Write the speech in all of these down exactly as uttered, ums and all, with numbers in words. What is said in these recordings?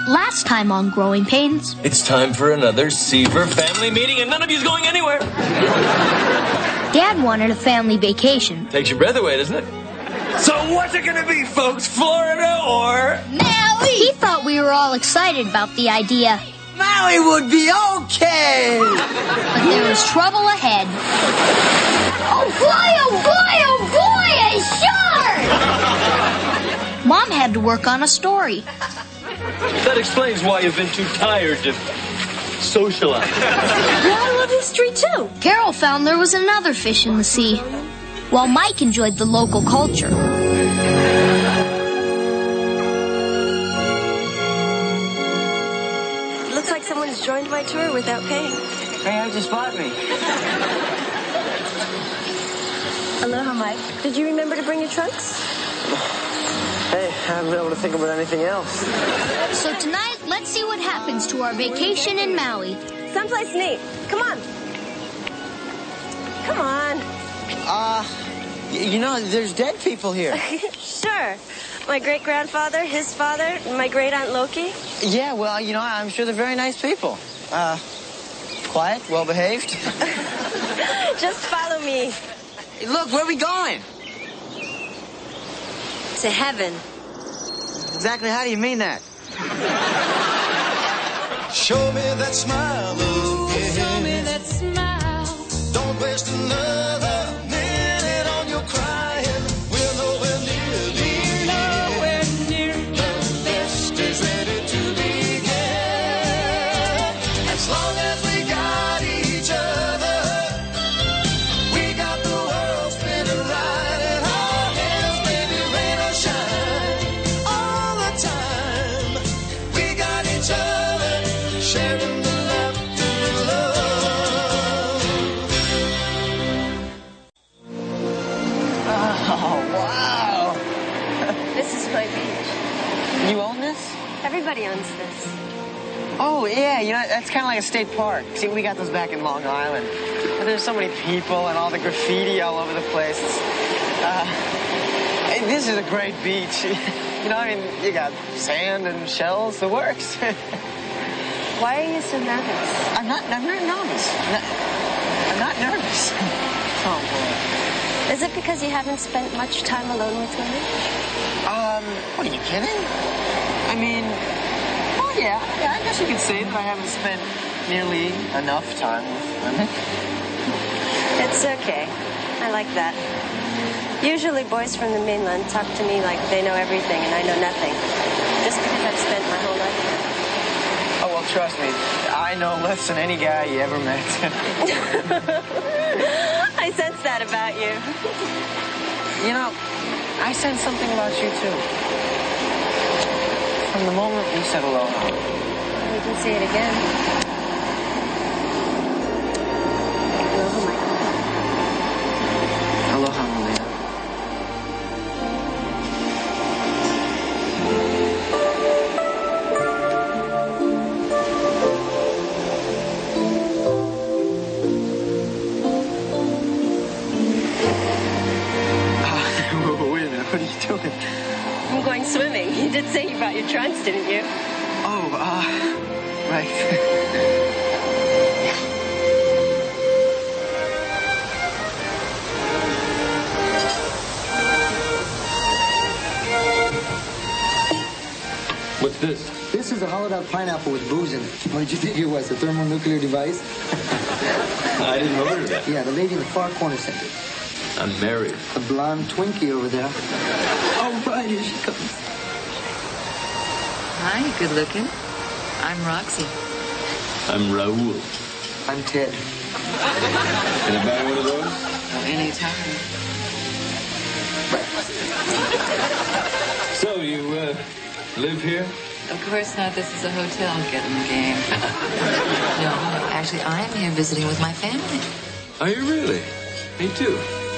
Last time on Growing Pains. It's time for another Seaver family meeting, and none of you's going anywhere. Dad wanted a family vacation. Takes your breath away, doesn't it? So what's it gonna be, folks? Florida or Maui? He thought we were all excited about the idea. Maui would be okay. But there was trouble ahead. Oh boy, oh boy, oh boy, a shark! Mom had to work on a story. That explains why you've been too tired to socialize. Well, I love history too. Carol found there was another fish in the sea, while Mike enjoyed the local culture. Looks like someone's joined my tour without paying. Hey, how'd you spot me? Aloha, Mike. Did you remember to bring your trunks? Hey, I haven't been able to think about anything else. So tonight, let's see what happens to our vacation in Maui. Someplace neat. Come on. Come on. Uh, y- you know, there's dead people here. Sure. My great-grandfather, his father, and my great-aunt Loki. Yeah, well, you know, I'm sure they're very nice people. Uh, quiet, well-behaved. Just follow me. Hey, look, where are we going? To heaven. Exactly how do you mean that? Show me that smile again. Show me that smile. Don't waste another minute on your crying. We're nowhere near the end. Nowhere near The best is ready to begin. As long as we got each other, we got the world spinning right in our hands. Baby, rain or shine, all the time. We got each other, sharing the laughter and love. Oh, wow. This is my beach. You own this? Everybody owns this. Oh, yeah, you know, that's kind of like a state park. See, we got those back in Long Island. But there's so many people and all the graffiti all over the place. It's, uh, hey, this is a great beach. You know, I mean, you got sand and shells, the works. Why are you so nervous? I'm not, I'm not nervous. I'm not, I'm not nervous. Oh, boy. Is it because you haven't spent much time alone with women? Um, what, are you kidding? I mean, oh, yeah, yeah, I guess you could say that I haven't spent nearly enough time with women. It's okay. I like that. Usually boys from the mainland talk to me like they know everything and I know nothing. Just because I've spent my whole life here. Oh, well, trust me, I know less than any guy you ever met. I sense that about you. You know, I sense something about you, too. From the moment you said aloha. You can say it again. Aloha, Michael. Aloha, Malia. Wait a minute, what are you doing? I'm going swimming. You did say you brought your trunks, didn't you? Oh, uh, right. What's this? This is a hollowed out pineapple with booze in it. What did you think it was, a thermonuclear device? I didn't order that. Yeah, the lady in the far corner sent it. I'm married. A blonde Twinkie over there. Oh, right, here she comes. Hi, good looking. I'm Roxy. I'm Raoul. I'm Ted. Can I buy one of those? Anytime. So, you, uh, live here? Of course not. This is a hotel. Get in the game. No, actually, I'm here visiting with my family. Are you really? Me too.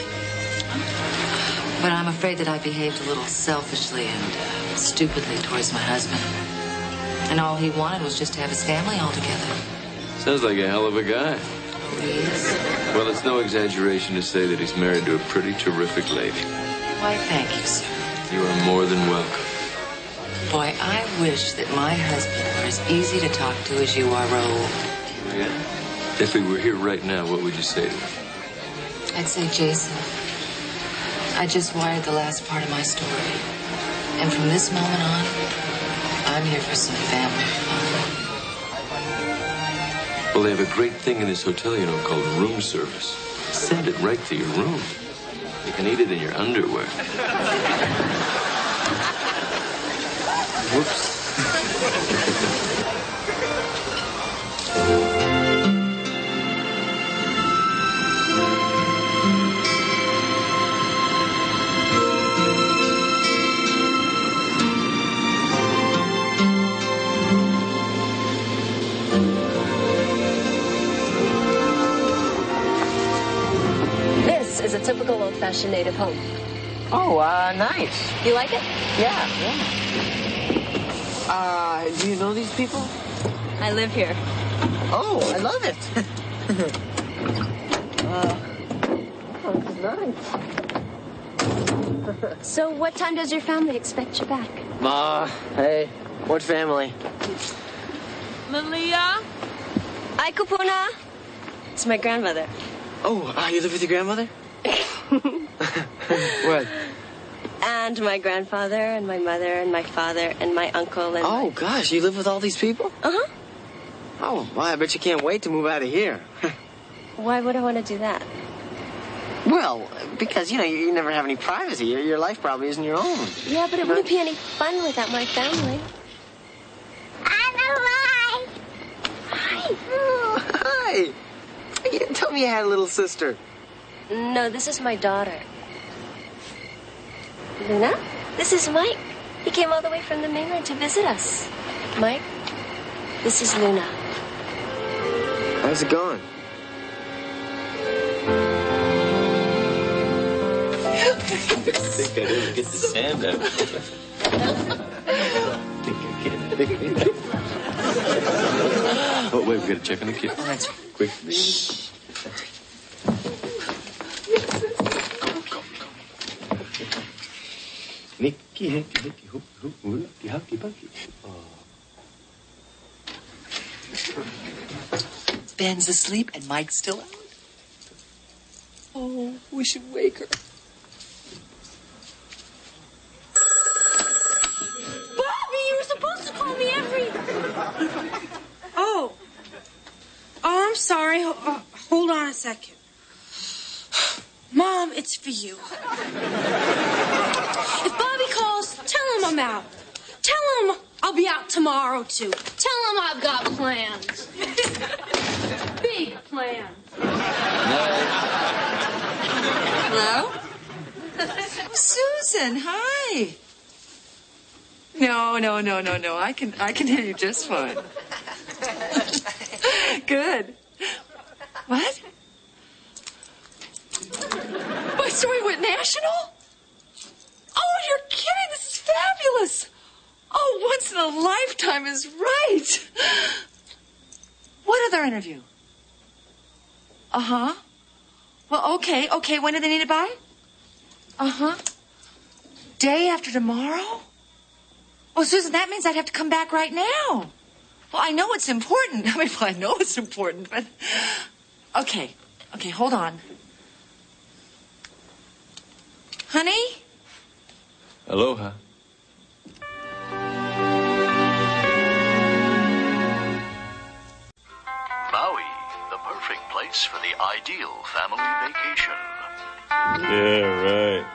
But I'm afraid that I behaved a little selfishly and uh, stupidly towards my husband. And all he wanted was just to have his family all together. Sounds like a hell of a guy. Please. Well, it's no exaggeration to say that he's married to a pretty terrific lady. Why, thank you, sir. You are more than welcome. Boy, I wish that my husband were as easy to talk to as you are, Raoul. Yeah. If we were here right now, what would you say to him? I'd say, Jason, I just wired the last part of my story. And from this moment on, I'm here for some family fun. Well, they have a great thing in this hotel, you know, called room service. Send it right to your room. You can eat it in your underwear. Whoops. This is a typical old-fashioned native home. Oh, uh, nice. You like it? Yeah, yeah. Uh, do you know these people? I live here. Oh, I love it. uh, oh, this is nice. So what time does your family expect you back? Ma, hey, what family? Malia? Hi, Kupuna. It's my grandmother. Oh, uh, you live with your grandmother? What? And my grandfather, and my mother, and my father, and my uncle, and... Oh, gosh, you live with all these people? Uh-huh. Oh, well, I bet you can't wait to move out of here. Why would I want to do that? Well, because, you know, you, you never have any privacy. Your, your life probably isn't your own. Yeah, but it wouldn't be any fun without my family. I'm alive! Hi. Oh, hi. You didn't tell me you had a little sister. No, this is my daughter. Luna, this is Mike. He came all the way from the mainland to visit us. Mike, this is Luna. How's it going? I think I didn't get the sand out. I think I can. Oh, wait, we gotta check on the kid. Oh, that's right. Quick. Nicky, Nicky, Nicky, hoop, hoop, hoopty, hoopty, bucky. Ben's asleep and Mike's still out. Oh, we should wake her. Bobby, you were supposed to call me every... Oh. Oh, I'm sorry. Ho- uh, hold on a second. Mom, it's for you. If Bobby calls, tell him I'm out. Tell him I'll be out tomorrow, too. Tell him I've got plans. Big plans. Hello? Susan, hi. No, no, no, no, no. I can I can hear you just fine. Good. What? Wait, so we went national? Oh, you're kidding. This is fabulous. Oh, once in a lifetime is right. What other interview? Uh-huh. Well, okay, okay. When do they need it by? Uh-huh. Day after tomorrow? Oh, Susan, that means I'd have to come back right now. Well, I know it's important. I mean, well, I know it's important, but... Okay, okay, hold on. Honey? Aloha. Maui, the perfect place for the ideal family vacation. Yeah, right.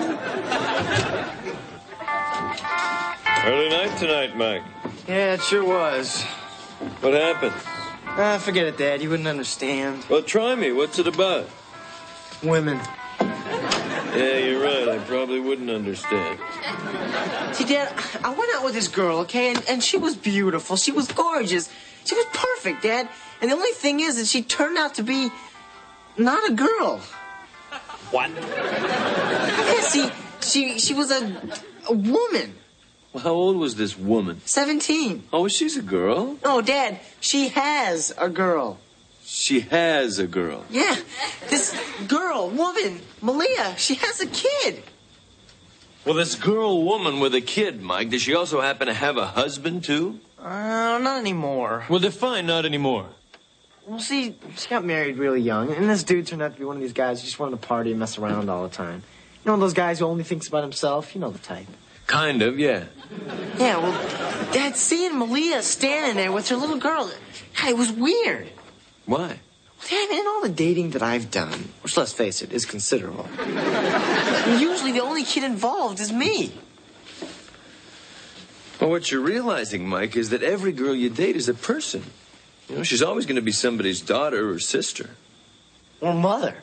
Early night tonight, Mike. Yeah, it sure was. What happened? Ah, forget it, Dad. You wouldn't understand. Well, try me. What's it about? Women. Yeah, you're right. I probably wouldn't understand. See, Dad, I went out with this girl, okay, and, and she was beautiful. She was gorgeous. She was perfect, Dad. And the only thing is that she turned out to be not a girl. What? Yeah, see, she she was a a woman. Well, how old was this woman? Seventeen. Oh, she's a girl. No, Dad, she has a girl. She has a girl. Yeah, this girl, woman, Malia, she has a kid. Well, this girl woman with a kid, Mike, does she also happen to have a husband, too? Uh, not anymore. Well, define not anymore. Well, see, she got married really young, and this dude turned out to be one of these guys who just wanted to party and mess around all the time. You know, one of those guys who only thinks about himself? You know the type. Kind of, yeah. Yeah, well, Dad, seeing Malia standing there with her little girl, God, it was weird. Why? Dad, in all the dating that I've done, which, let's face it, is considerable, usually the only kid involved is me. Well, what you're realizing, Mike, is that every girl you date is a person. You know, she's always going to be somebody's daughter or sister. Or mother.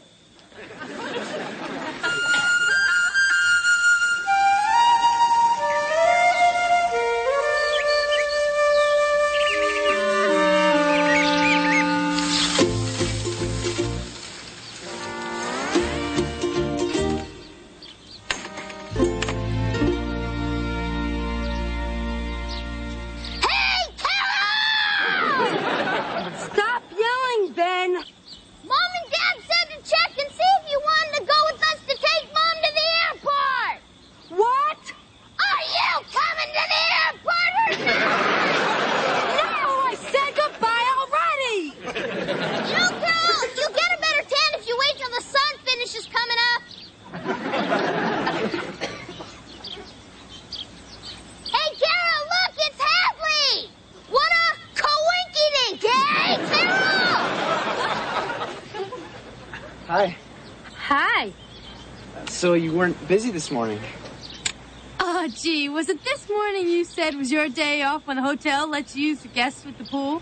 Hi. Hi. So you weren't busy this morning? Oh, gee, was it this morning you said was your day off when the hotel lets you use the guests with the pool?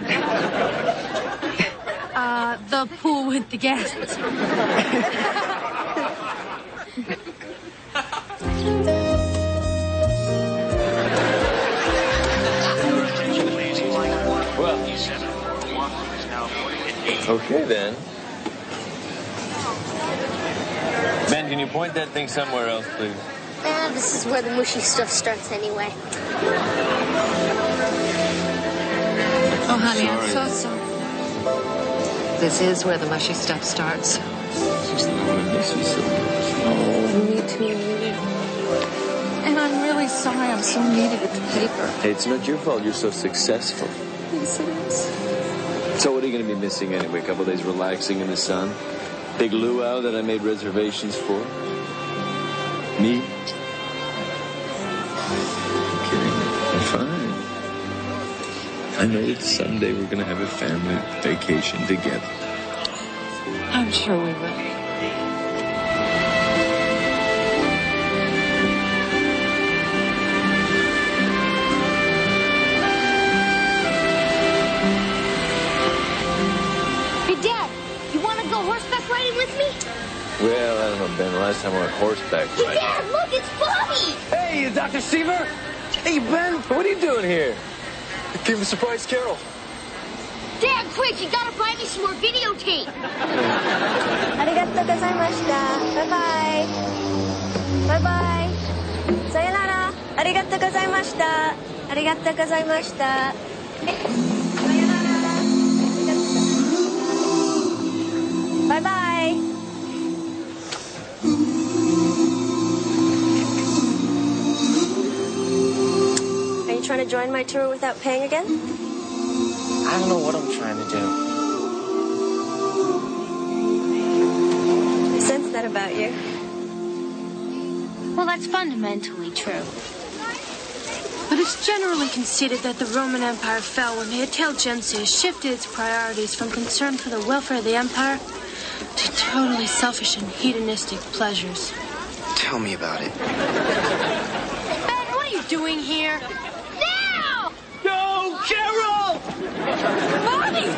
uh, the pool with the guests. Okay, then. Ben, can you point that thing somewhere else, please? Uh, this is where the mushy stuff starts anyway. Oh, honey, I'm Sorry. so sorry. This is where the mushy stuff starts. Just the one I miss you so much. Oh, me too. And I'm really sorry I'm so needed at the paper. Hey, it's not your fault you're so successful. Yes, it is. So what are you going to be missing anyway? A couple of days relaxing in the sun? Big luau that I made reservations for? Me? You're kidding me. I'm fine. I know that someday we're going to have a family vacation together. I'm sure we will. Well, I don't know, Ben. The last time I went horseback Hey, riding. Dad, look, it's Bobby! Hey, Doctor Seaver! Hey, Ben! What are you doing here? I came to surprise Carol. Dad, quick, you gotta buy me some more videotape. Arigatou gozaimashita. Bye-bye. Bye-bye. Sayonara. Arigatou gozaimashita. Arigatou gozaimashita. Sayonara. Bye-bye. Are you trying to join my tour without paying again? I don't know what I'm trying to do. I sense that about you. Well, that's fundamentally true. But it's generally conceded that the Roman Empire fell when the intelligentsia shifted its priorities from concern for the welfare of the empire to totally selfish and hedonistic pleasures. Tell me about it. Ben, what are you doing here? Now! No, Carol! Bobby!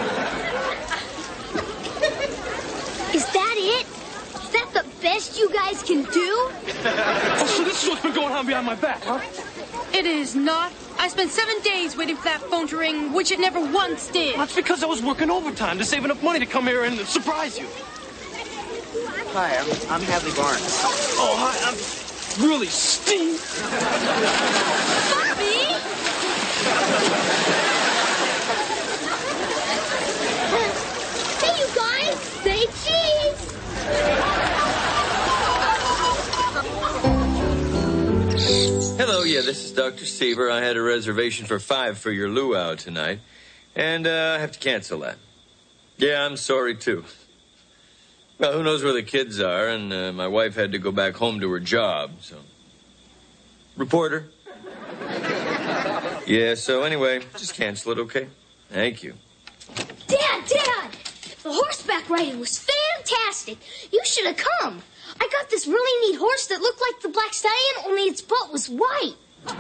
Is that it? Is that the best you guys can do? Oh, so this is what's been going on behind my back, huh? It is not. I spent seven days waiting for that phone to ring, which it never once did. That's because I was working overtime to save enough money to come here and surprise you. Hi, I'm, I'm Hadley Barnes. Oh, hi, I'm really Steve. Bobby! Hey, you guys, say cheese! yeah, this is Doctor Seaver. I had a reservation for five for your luau tonight, and uh, I have to cancel that. Yeah, I'm sorry, too. Well, who knows where the kids are, and uh, my wife had to go back home to her job, so... Reporter? Yeah, so anyway, just cancel it, okay? Thank you. Dad, Dad! The horseback riding was fantastic. You should have come. I got this really neat horse that looked like the Black Stallion, only its butt was white.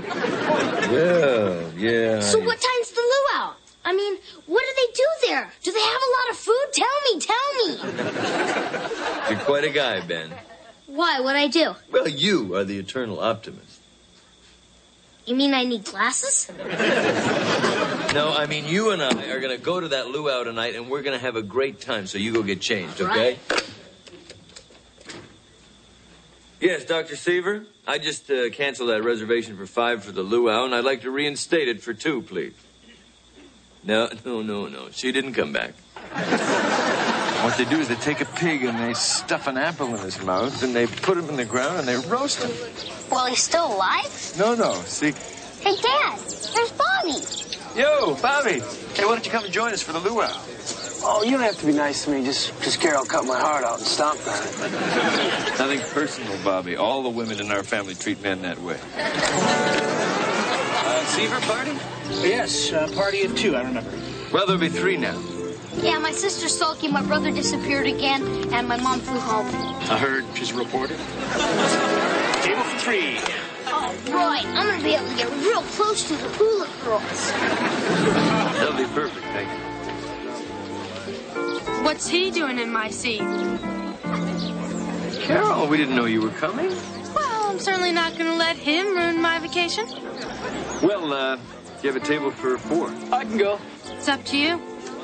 Yeah, yeah. So what time's the luau? I mean, what do they do there? Do they have a lot of food? Tell me, tell me. You're quite a guy, Ben. Why? What'd I do? Well, you are the eternal optimist. You mean I need glasses? No, I mean, you and I are going to go to that luau tonight, and we're going to have a great time, so you go get changed, okay? Right. Yes, Doctor Seaver, I just uh, canceled that reservation for five for the luau, and I'd like to reinstate it for two, please. No, no, no, no. She didn't come back. What they do is they take a pig and they stuff an apple in his mouth, and they put him in the ground and they roast him. Well, he's still alive? No, no. See... Hey, Dad, there's Bobby. Yo, Bobby. Hey, why don't you come and join us for the luau? Oh, you don't have to be nice to me just because Carol cut my heart out and stomped on it. Nothing personal, Bobby. All the women in our family treat men that way. Uh, Seaver party? Yes, uh, party of two, I remember. Well, there'll be three now. Yeah, my sister's sulky, my brother disappeared again, and my mom flew home. I heard she's a reporter. Table for three. Oh, right. I'm going to be able to get real close to the hula girls. That'll be perfect, thank you. What's he doing in my seat? Carol, we didn't know you were coming. Well, I'm certainly not going to let him ruin my vacation. Well, uh, you have a table for four. I can go. It's up to you.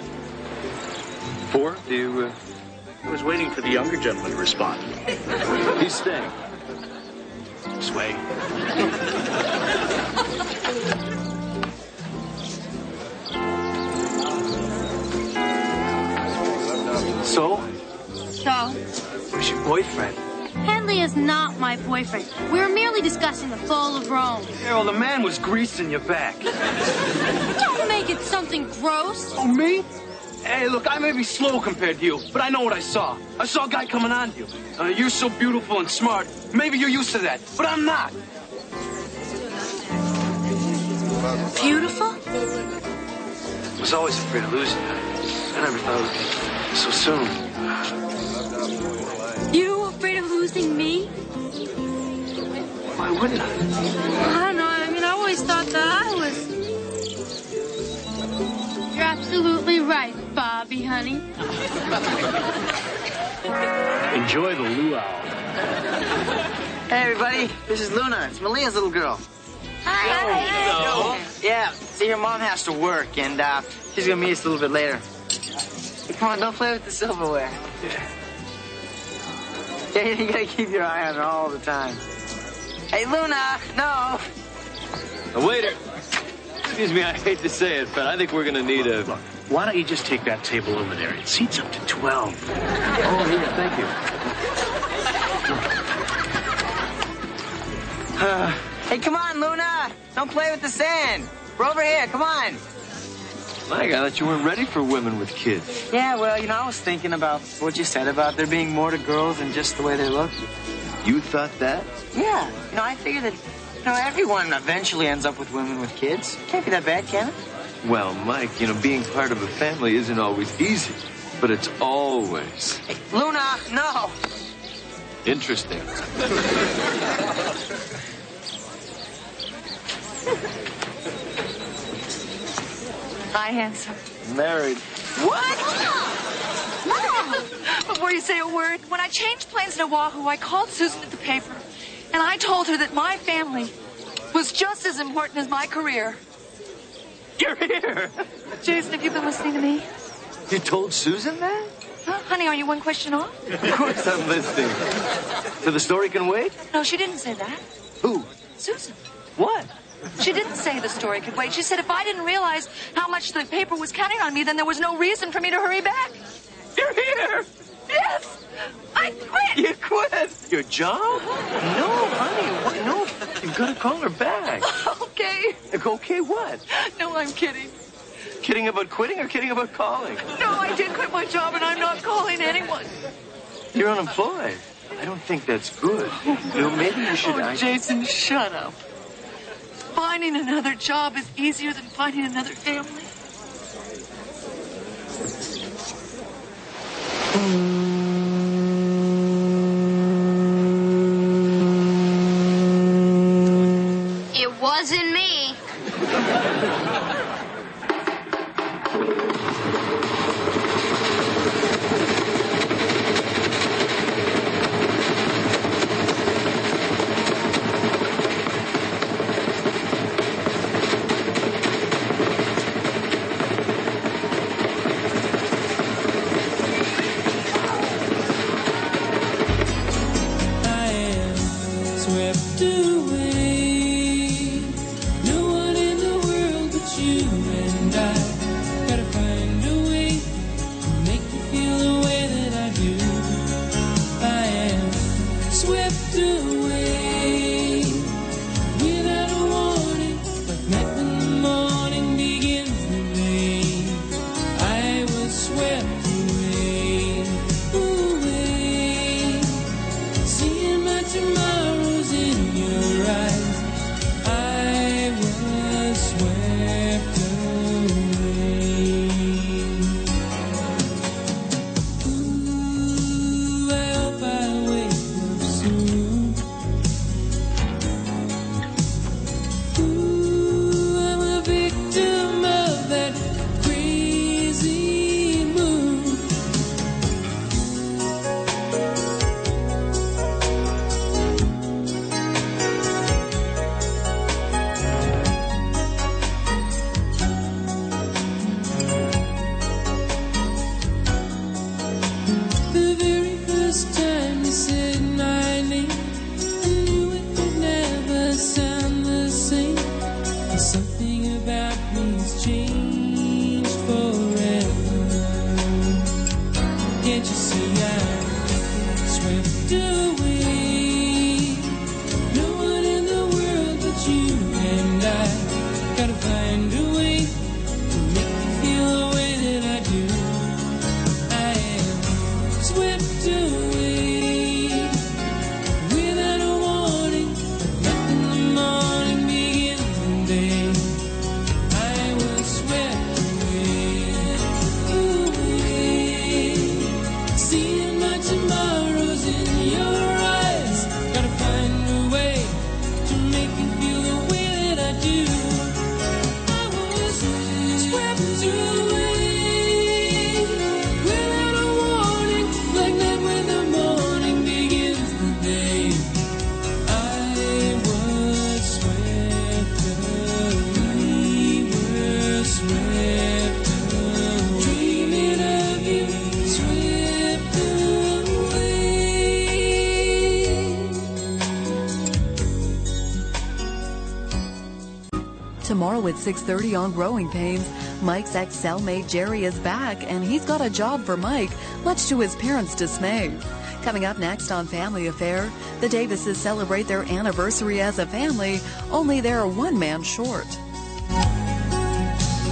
Four? Do you, uh... I was waiting for the younger gentleman to respond. He's staying. Sway. So? So? Where's your boyfriend? Henley is not my boyfriend. We were merely discussing the fall of Rome. Carol, the man was greasing your back. Don't make it something gross. Oh, me? Hey, look, I may be slow compared to you, but I know what I saw. I saw a guy coming on to you. Uh, you're so beautiful and smart. Maybe you're used to that, but I'm not. Beautiful? I was always afraid of losing you. I never thought it would be so soon. You afraid of losing me? Why wouldn't I? I don't know. I mean, I always thought that I was... You're absolutely right, Bobby, honey. Enjoy the luau. Hey, everybody. This is Luna. It's Malia's little girl. Hi. Hello. Yeah. See, your mom has to work, and uh, she's going to meet us a little bit later. Hey, come on, don't play with the silverware. Yeah, you got to keep your eye on her all the time. Hey, Luna, no. A waiter. Excuse me, I hate to say it, but I think we're going to need a... Look, why don't you just take that table over there? It seats up to twelve. Oh, here, thank you. Uh, hey, come on, Luna. Don't play with the sand. We're over here. Come on. Mike, I thought you weren't ready for women with kids. Yeah, well, you know, I was thinking about what you said about there being more to girls than just the way they look. You thought that? Yeah. You know, I figure that, you know, everyone eventually ends up with women with kids. Can't be that bad, can it? Well, Mike, you know, being part of a family isn't always easy, but it's always... Hey, Luna, no. Interesting. Hi, handsome. Married. What? Mom! Before you say a word, when I changed planes in Oahu, I called Susan at the paper, and I told her that my family was just as important as my career. You're here. Jason, have you been listening to me? You told Susan that? Huh? Honey, are you one question off? Of course I'm listening. So the story can wait? No, she didn't say that. Who? Susan. What? She didn't say the story could wait. She said if I didn't realize how much the paper was counting on me, then there was no reason for me to hurry back. You're here. Yes! I quit! You quit? Your job? No, honey. What? No, you've got to call her back. Okay. Okay, what? No, I'm kidding. Kidding about quitting or kidding about calling? No, I did quit my job and I'm not calling anyone. You're unemployed. I don't think that's good. You know, maybe you should... Oh, I... Jason, shut up. Finding another job is easier than finding another family. It wasn't me. Tomorrow at six thirty on Growing Pains, Mike's ex-cellmate Jerry is back, and he's got a job for Mike, much to his parents' dismay. Coming up next on Family Affair, the Davises celebrate their anniversary as a family, only they're one man short.